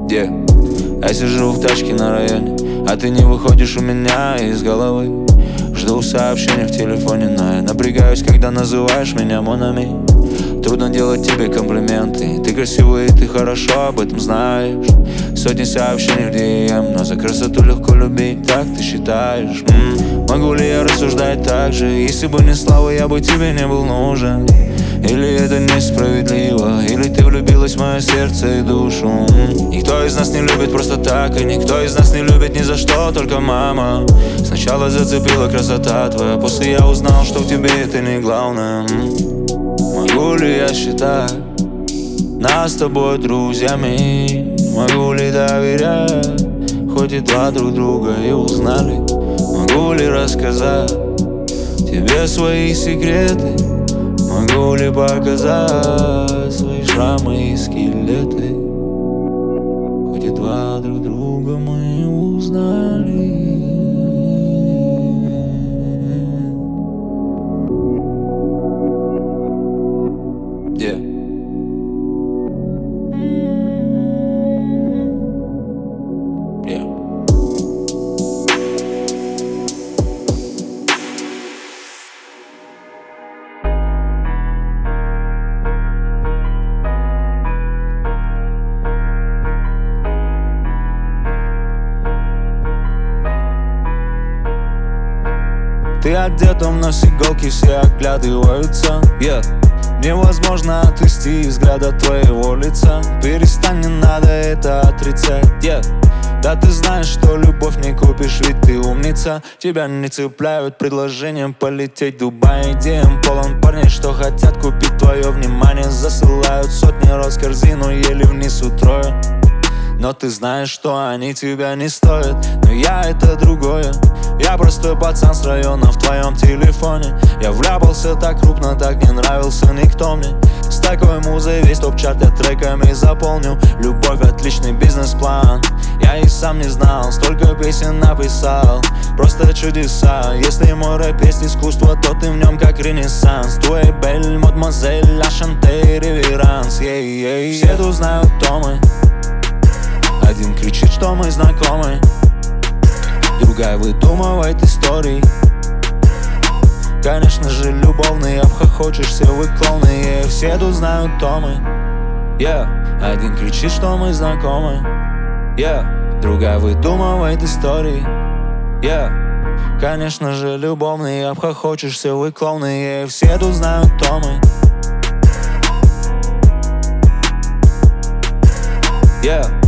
Я сижу в тачке на районе, а ты не выходишь у меня из головы. Жду сообщения в телефоне, но я напрягаюсь, когда называешь меня Монами. Трудно делать тебе комплименты, ты красивый и ты хорошо об этом знаешь. Сотни сообщений в DM, но за красоту легко любить, так ты считаешь? Могу ли я рассуждать так же? Если бы не слава, я бы тебе не был нужен. Или это несправедливо, или ты влюбилась в мое сердце и душу. Никто из нас не любит просто так, и никто из нас не любит ни за что, только мама. Сначала зацепила красота твоя, после я узнал, что в тебе это не главное. Могу ли я считать нас с тобой друзьями? Могу ли доверять, хоть и два друг друга и узнали? Могу ли рассказать тебе свои секреты? Могу ли показать свои шрамы и скелеты? Хоть и два друг друга мы узнали. Ты одет, у нас иголки, все оглядываются. Невозможно отвести взгляд от твоего лица. Перестань, не надо это отрицать. Да ты знаешь, что любовь не купишь, ведь ты умница. Тебя не цепляют предложением полететь в Дубай. Идеям полон парней, что хотят купить твое внимание. Засылают сотни роз в корзину, еле вниз утрою. Но ты знаешь, что они тебя не стоят. Но я это другое. Я простой пацан с района в твоем телефоне. Я вляпался так крупно, так не нравился никто мне. С такой музой весь топ-чарт я треками заполню. Любовь — отличный бизнес-план. Я и сам не знал, столько песен написал. Просто чудеса. Если мой рэп есть искусство, то ты в нем как ренессанс. Твой бель, мадемуазель, ля шанте, реверанс. Все тут знают, кто мы. Один кричит, что мы знакомы, другая выдумывает истории. Конечно же, любовные, обхохочешься, вы клоуны. Все тут знают, кто мы. Один кричит, что мы знакомы, другая выдумывает истории. Конечно же, любовные, обхохочешься, вы клоуны. Все тут знают, кто мы. Yeah.